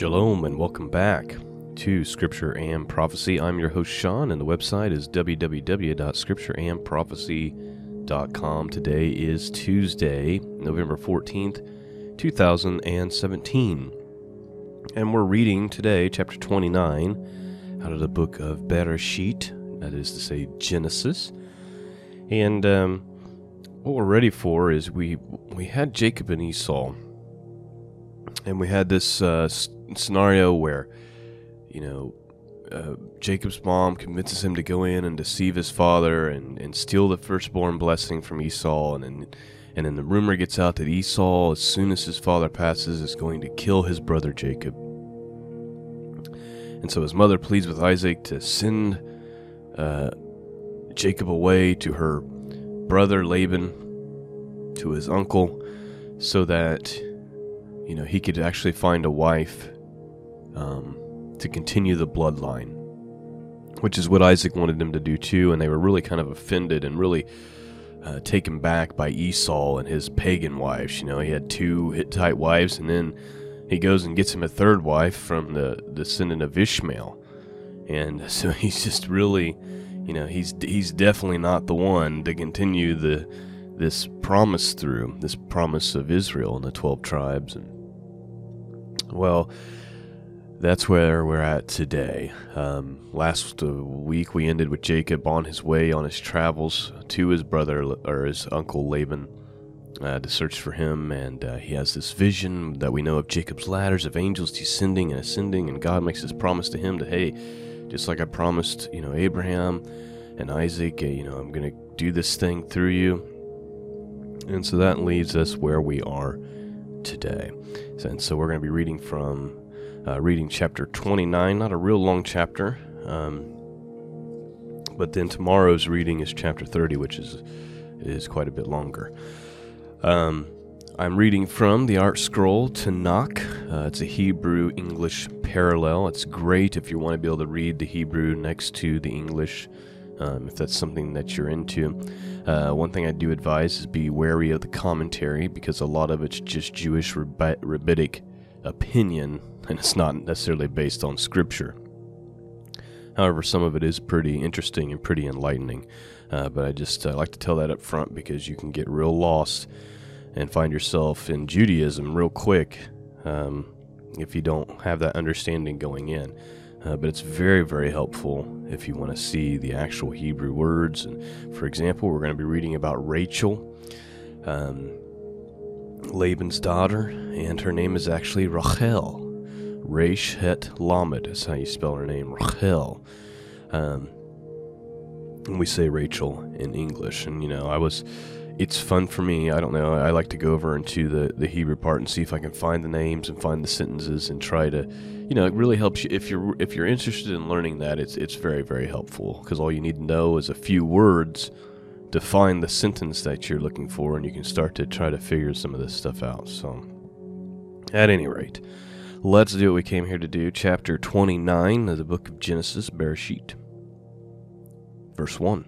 Shalom and welcome back to Scripture and Prophecy. I'm your host Sean, and the website is www.scriptureandprophecy.com. Today is Tuesday, November 14th, 2017. And we're reading today chapter 29 out of the book of Bereshit, that is to say Genesis. And what we're ready for is we had Jacob and Esau. And we had this scenario where, Jacob's mom convinces him to go in and deceive his father and steal the firstborn blessing from Esau. And then the rumor gets out that Esau, as soon as his father passes, is going to kill his brother Jacob. And so his mother pleads with Isaac to send Jacob away to her brother Laban, to his uncle, so that he could actually find a wife to continue the bloodline, which is what Isaac wanted him to do too. And they were really kind of offended and really taken back by Esau and his pagan wives. He had 2 Hittite wives, and then he goes and gets him a 3rd wife from the descendant of Ishmael. And so he's just really, he's definitely not the one to continue this promise of Israel and the 12 tribes. And well, that's where we're at today. Last week we ended with Jacob on his way on his travels to his brother or his uncle Laban to search for him, and he has this vision that we know of Jacob's ladders of angels descending and ascending, and God makes this promise to him that, hey, just like I promised, Abraham and Isaac, I'm going to do this thing through you. And so that leaves us where we are today. And so we're going to be reading from chapter 29, not a real long chapter, but then tomorrow's reading is chapter 30, which is quite a bit longer. I'm reading from the Art Scroll Tanakh. It's a Hebrew-English parallel. It's great if you want to be able to read the Hebrew next to the English, if that's something that you're into. One thing I do advise is be wary of the commentary, because a lot of it's just Jewish rabbinic opinion, and it's not necessarily based on Scripture. However, some of it is pretty interesting and pretty enlightening. But I just like to tell that up front, because you can get real lost and find yourself in Judaism real quick if you don't have that understanding going in. But it's very, very helpful if you want to see the actual Hebrew words. And for example, we're going to be reading about Rachel, Laban's daughter, and her name is actually Rachel. Resh Het Lamed is how you spell her name, Rachel. And we say Rachel in English. And it's fun for me. I don't know. I like to go over into the Hebrew part and see if I can find the names and find the sentences and try to, it really helps you if you're interested in learning that. It's very, very helpful, because all you need to know is a few words to find the sentence that you're looking for, and you can start to try to figure some of this stuff out. So, at any rate, let's do what we came here to do. Chapter 29 of the book of Genesis, Bereshit. Verse 1.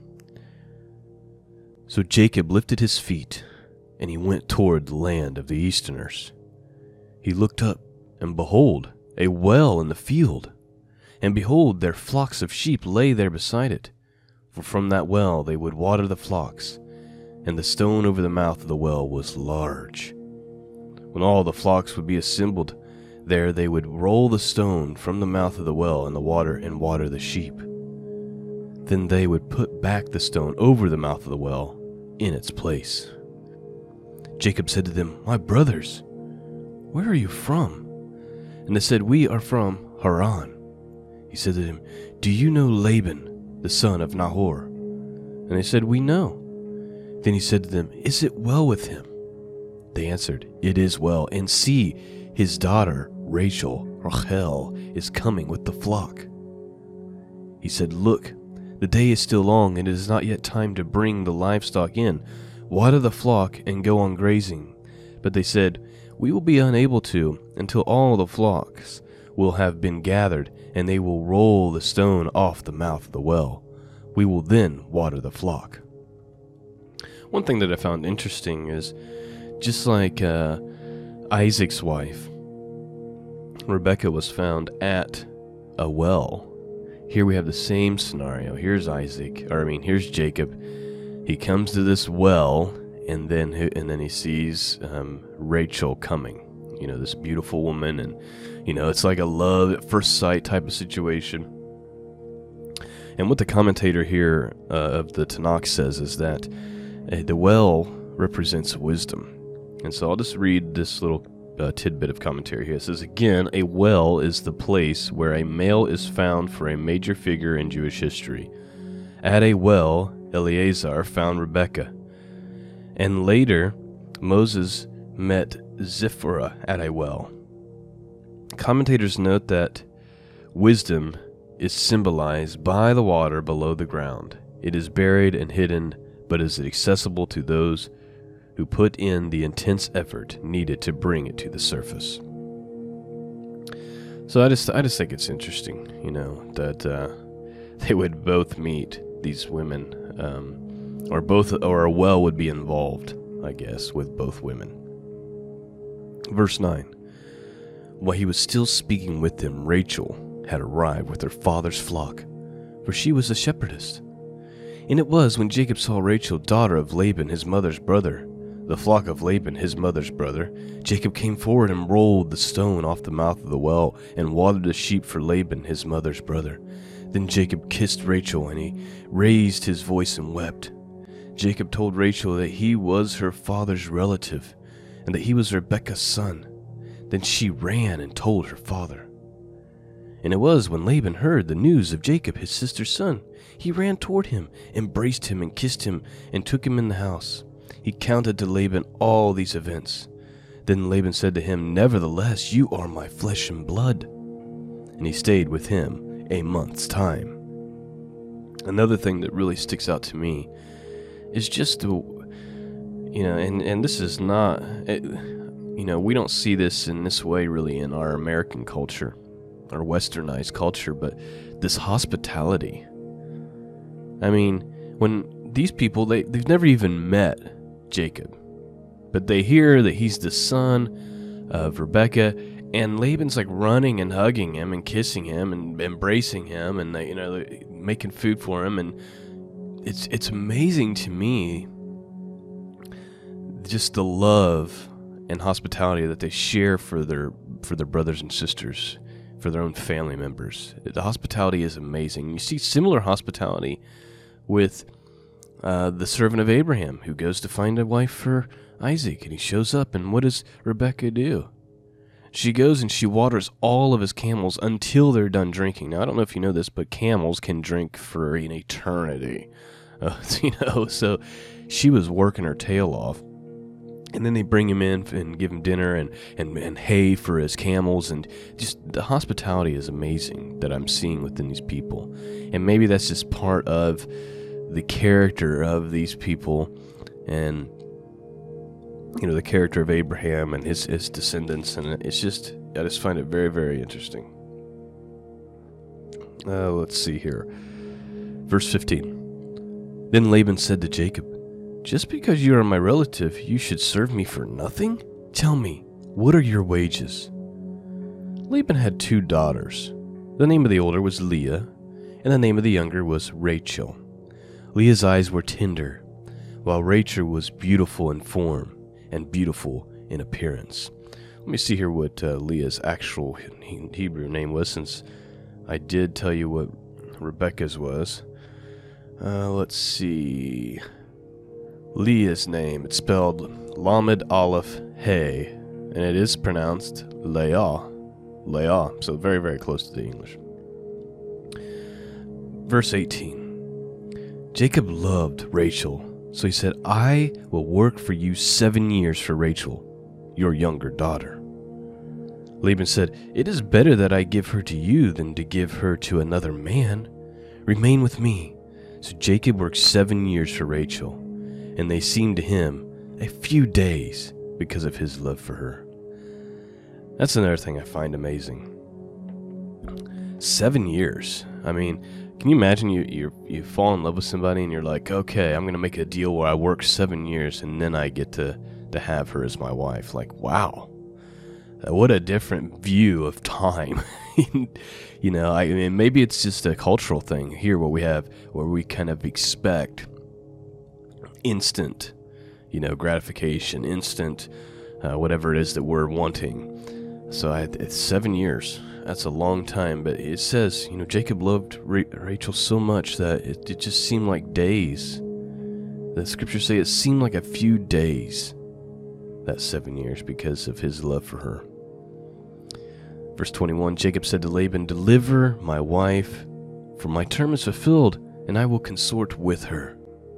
So Jacob lifted his feet, and he went toward the land of the Easterners. He looked up, and behold, a well in the field. And behold, their flocks of sheep lay there beside it. For from that well they would water the flocks, and the stone over the mouth of the well was large. When all the flocks would be assembled, there they would roll the stone from the mouth of the well in the water and water the sheep. Then they would put back the stone over the mouth of the well in its place. Jacob said to them, "My brothers, where are you from?" And they said, "We are from Haran." He said to them, "Do you know Laban, the son of Nahor?" And they said, "We know." Then he said to them, "Is it well with him?" They answered, "It is well. And see, his daughter, Rachel is coming with the flock." He said, "Look, the day is still long, and it is not yet time to bring the livestock in. Water the flock and go on grazing." But they said, "We will be unable to until all the flocks will have been gathered, and they will roll the stone off the mouth of the well. We will then water the flock." One thing that I found interesting is, just like Isaac's wife, Rebecca was found at a well. Here we have the same scenario. Here's here's Jacob. He comes to this well, and then he sees Rachel coming. This beautiful woman, and it's like a love at first sight type of situation. And what the commentator here of the Tanakh says is that the well represents wisdom. And so I'll just read this little tidbit of commentary here. It says, again, a well is the place where a male is found for a major figure in Jewish history. At a well, Eleazar found Rebekah. And later, Moses met Zipporah at a well. Commentators note that wisdom is symbolized by the water below the ground. It is buried and hidden, but is accessible to those who put in the intense effort needed to bring it to the surface. So I just think it's interesting, that they would both meet, these women, or a well would be involved, I guess, with both women. Verse 9. While he was still speaking with them, Rachel had arrived with her father's flock, for she was a shepherdess. And it was when Jacob saw Rachel, daughter of Laban, his mother's brother, the flock of Laban, his mother's brother, Jacob came forward and rolled the stone off the mouth of the well and watered the sheep for Laban, his mother's brother. Then Jacob kissed Rachel, and he raised his voice and wept. Jacob told Rachel that he was her father's relative, and that he was Rebekah's son. Then she ran and told her father. And it was when Laban heard the news of Jacob, his sister's son, he ran toward him, embraced him, and kissed him, and took him in the house. He counted to Laban all these events. Then Laban said to him, "Nevertheless, you are my flesh and blood." And he stayed with him a month's time. Another thing that really sticks out to me is just and this is not, we don't see this in this way really in our American culture, our westernized culture, but this hospitality. I mean, when these people, they've never even met Jacob, but they hear that he's the son of Rebekah, and Laban's like running and hugging him and kissing him and embracing him, and they're making food for him, and it's amazing to me just the love and hospitality that they share for their brothers and sisters, for their own family members. The hospitality is amazing. You see similar hospitality with the servant of Abraham who goes to find a wife for Isaac, and he shows up, and what does Rebekah do? She goes and she waters all of his camels until they're done drinking. Now, I don't know if you know this, but camels can drink for an eternity. So she was working her tail off. And then they bring him in and give him dinner and hay for his camels. And just the hospitality is amazing that I'm seeing within these people. And maybe that's just part of the character of these people, and the character of Abraham and his descendants. And I just find it very, very interesting. Let's see here. Verse 15. Then Laban said to Jacob, "Just because you are my relative, you should serve me for nothing? Tell me, what are your wages?" Laban had 2 daughters. The name of the older was Leah, and the name of the younger was Rachel. Leah's eyes were tender, while Rachel was beautiful in form and beautiful in appearance. Let me see here what Leah's actual Hebrew name was, since I did tell you what Rebekah's was. Let's see. Leah's name, it's spelled Lamed Aleph Hey, and it is pronounced Leah, so very, very close to the English. Verse 18. Jacob loved Rachel, so he said, "I will work for you 7 years for Rachel, your younger daughter." Laban said, "It is better that I give her to you than to give her to another man. Remain with me." So Jacob worked 7 years for Rachel, and they seemed to him a few days because of his love for her. That's another thing I find amazing. 7 years. I mean, can you imagine you fall in love with somebody and you're like, okay, I'm going to make a deal where I work 7 years and then I get to have her as my wife. Like, wow. What a different view of time. You know, I mean, maybe it's just a cultural thing here where we kind of expect instant, gratification, instant, whatever it is that we're wanting. So it's 7 years. That's a long time, but it says, Jacob loved Rachel so much that it just seemed like days. The scriptures say it seemed like a few days, that 7 years, because of his love for her. Verse 21, Jacob said to Laban, "Deliver my wife, for my term is fulfilled, and I will consort with her."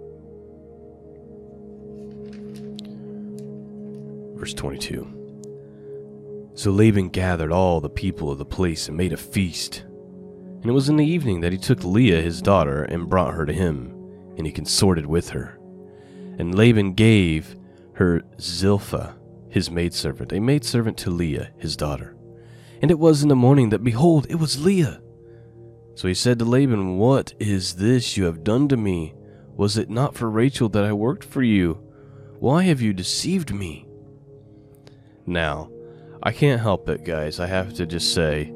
Verse 22, so Laban gathered all the people of the place and made a feast. And it was in the evening that he took Leah his daughter and brought her to him, and he consorted with her. And Laban gave her Zilpah, his maidservant, a maidservant to Leah his daughter. And it was in the morning that, behold, it was Leah. So he said to Laban, "What is this you have done to me? Was it not for Rachel that I worked for you? Why have you deceived me?" Now, I can't help it, guys. I have to just say,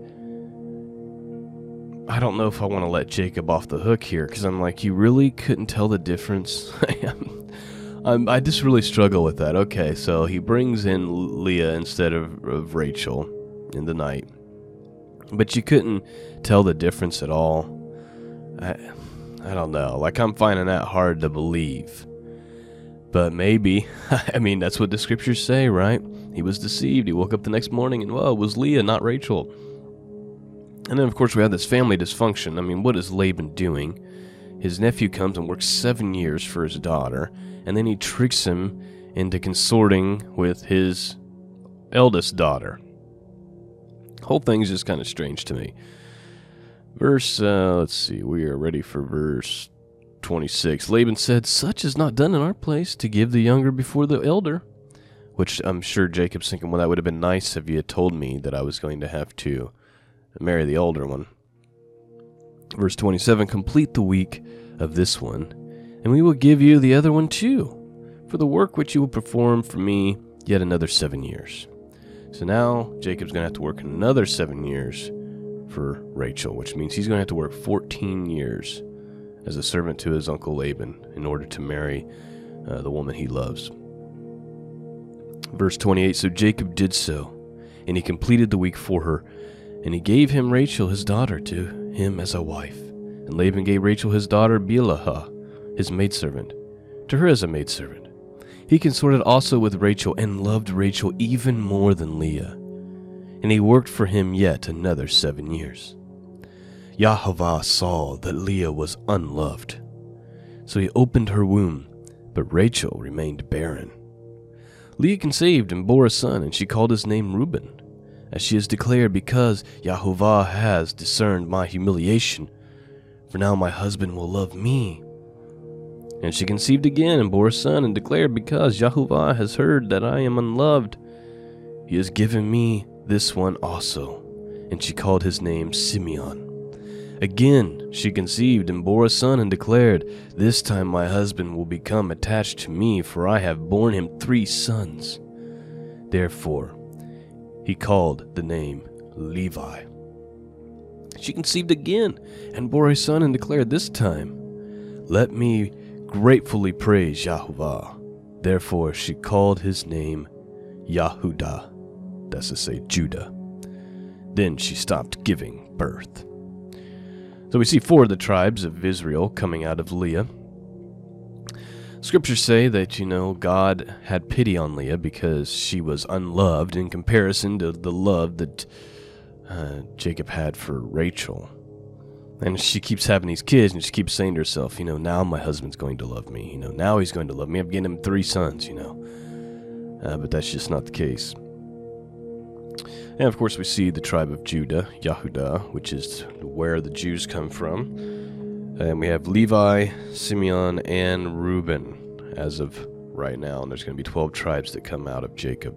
I don't know if I want to let Jacob off the hook here, because I'm like, you really couldn't tell the difference? I just really struggle with that. Okay, so he brings in Leah instead of Rachel in the night, but you couldn't tell the difference at all. I don't know. Like, I'm finding that hard to believe. But maybe, I mean, that's what the scriptures say, right? He was deceived. He woke up the next morning and, whoa, it was Leah, not Rachel. And then, of course, we have this family dysfunction. I mean, what is Laban doing? His nephew comes and works 7 years for his daughter, and then he tricks him into consorting with his eldest daughter. The whole thing's just kind of strange to me. Let's see, we are ready for verse 26. Laban said, "Such is not done in our place, to give the younger before the elder." Which I'm sure Jacob's thinking, well, that would have been nice if you had told me that I was going to have to marry the older one. Verse 27, "Complete the week of this one, and we will give you the other one too, for the work which you will perform for me yet another 7 years." So now Jacob's going to have to work another 7 years for Rachel, which means he's going to have to work 14 years as a servant to his uncle Laban in order to marry the woman he loves. Verse 28, "So Jacob did so, and he completed the week for her, and he gave him Rachel his daughter to him as a wife. And Laban gave Rachel his daughter Bilhah, his maidservant, to her as a maidservant. He consorted also with Rachel, and loved Rachel even more than Leah. And he worked for him yet another 7 years. Yahovah saw that Leah was unloved, so he opened her womb, but Rachel remained barren. Leah conceived and bore a son, and she called his name Reuben, as she has declared, because Yahovah has discerned my humiliation, for now my husband will love me. And she conceived again and bore a son, and declared, because Yahovah has heard that I am unloved, he has given me this one also. And she called his name Simeon. Again she conceived and bore a son, and declared, this time my husband will become attached to me, for I have borne him 3 sons. Therefore he called the name Levi. She conceived again and bore a son, and declared, this time let me gratefully praise Yahovah. Therefore she called his name Yahudah, that's to say Judah. Then she stopped giving birth. So we see 4 of the tribes of Israel coming out of Leah. Scriptures say that, God had pity on Leah because she was unloved in comparison to the love that Jacob had for Rachel. And she keeps having these kids, and she keeps saying to herself, now my husband's going to love me. Now he's going to love me. I'm getting him 3 sons, but that's just not the case. And of course we see the tribe of Judah, Yahudah, which is where the Jews come from. And we have Levi, Simeon, and Reuben as of right now. And there's going to be 12 tribes that come out of Jacob.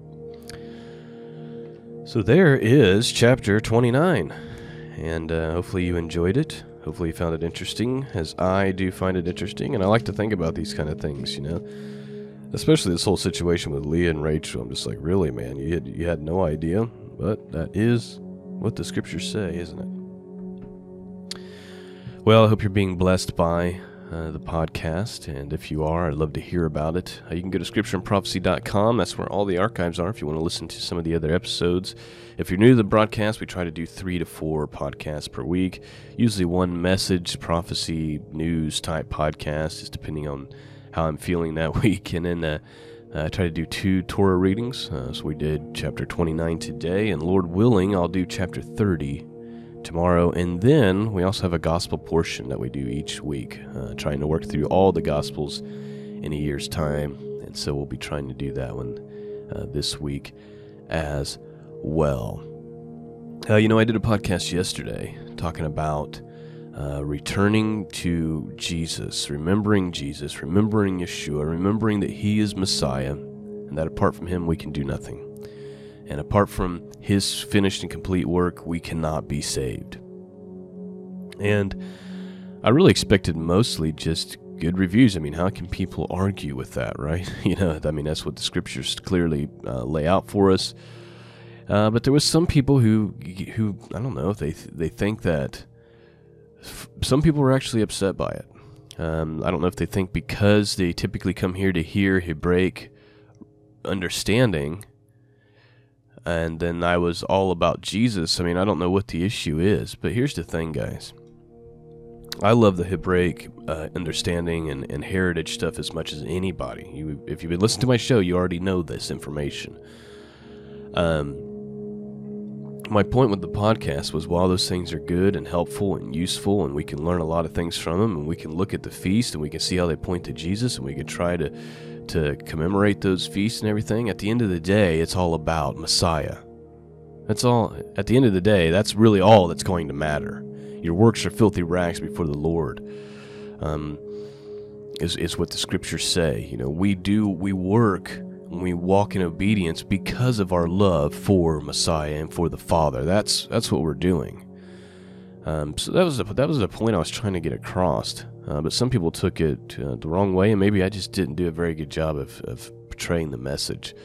So there is chapter 29. And hopefully you enjoyed it. Hopefully you found it interesting, as I do find it interesting. And I like to think about these kind of things, Especially this whole situation with Leah and Rachel. I'm just like, really, man, you had no idea? But that is what the scriptures say, isn't it? Well, I hope you're being blessed by the podcast, and if you are, I'd love to hear about it. You can go to scriptureandprophecy.com. That's where all the archives are if you want to listen to some of the other episodes. If you're new to the broadcast, we try to do 3 to 4 podcasts per week, usually one message, prophecy, news type podcast, just depending on how I'm feeling that week. And then I try to do 2 Torah readings. So we did chapter 29 today, and Lord willing, I'll do chapter 30 tomorrow. And then we also have a gospel portion that we do each week, trying to work through all the gospels in a year's time. And so we'll be trying to do that one this week as well. I did a podcast yesterday talking about returning to Jesus, remembering Yeshua, remembering that he is Messiah, and that apart from him we can do nothing. And apart from his finished and complete work, we cannot be saved. And I really expected mostly just good reviews. I mean, how can people argue with that, right? That's what the scriptures clearly lay out for us. But there was some people who I don't know, if they think that some people were actually upset by it. I don't know if they think because they typically come here to hear Hebraic understanding, and then I was all about Jesus. I mean, I don't know what the issue is, but here's the thing, guys. I love the Hebraic understanding and heritage stuff as much as anybody. If you've been listening to my show, you already know this information. My point with the podcast was, while those things are good and helpful and useful, and we can learn a lot of things from them, and we can look at the feast and we can see how they point to Jesus, and we can try to commemorate those feasts and everything, at the end of the day, it's all about Messiah. That's all. At the end of the day, that's really all that's going to matter. Your works are filthy rags before the Lord, is what the scriptures say. We work and we walk in obedience because of our love for Messiah and for the Father. That's what we're doing. So that was the point I was trying to get across. But some people took it the wrong way, and maybe I just didn't do a very good job of portraying the message.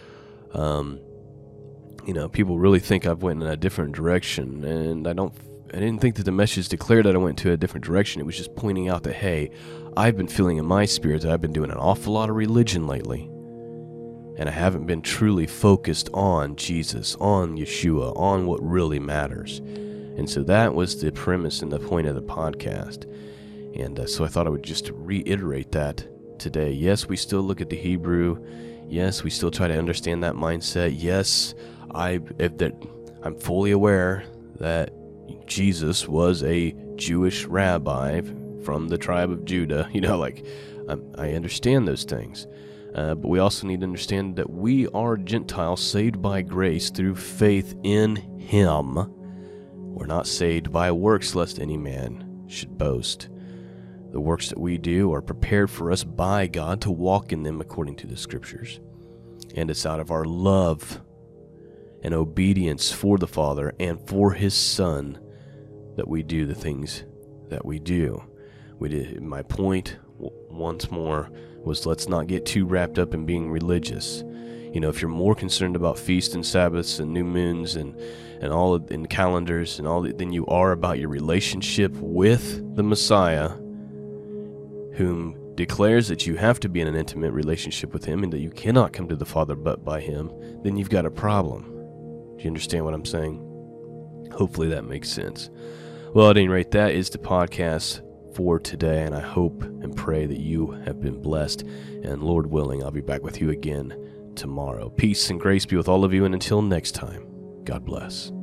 People really think I've went in a different direction, and I didn't think that the message declared that I went to a different direction. It was just pointing out that, hey, I've been feeling in my spirit that I've been doing an awful lot of religion lately, and I haven't been truly focused on Jesus, on Yeshua, on what really matters. And so that was the premise and the point of the podcast. And so I thought I would just reiterate that today. Yes, we still look at the Hebrew. Yes, we still try to understand that mindset. Yes, I'm fully aware that Jesus was a Jewish rabbi from the tribe of Judah. I understand those things. But we also need to understand that we are Gentiles saved by grace through faith in him. We're not saved by works, lest any man should boast. The works that we do are prepared for us by God to walk in them according to the scriptures. And it's out of our love and obedience for the Father and for his Son that we do the things that we do. My point, once more, was let's not get too wrapped up in being religious. If you're more concerned about feasts and Sabbaths and new moons and all in calendars and all, than you are about your relationship with the Messiah, whom declares that you have to be in an intimate relationship with him and that you cannot come to the Father but by him, then you've got a problem. Do you understand what I'm saying? Hopefully that makes sense. Well, at any rate, that is the podcast for today, and I hope and pray that you have been blessed, and Lord willing, I'll be back with you again tomorrow. Peace and grace be with all of you, and until next time, God bless.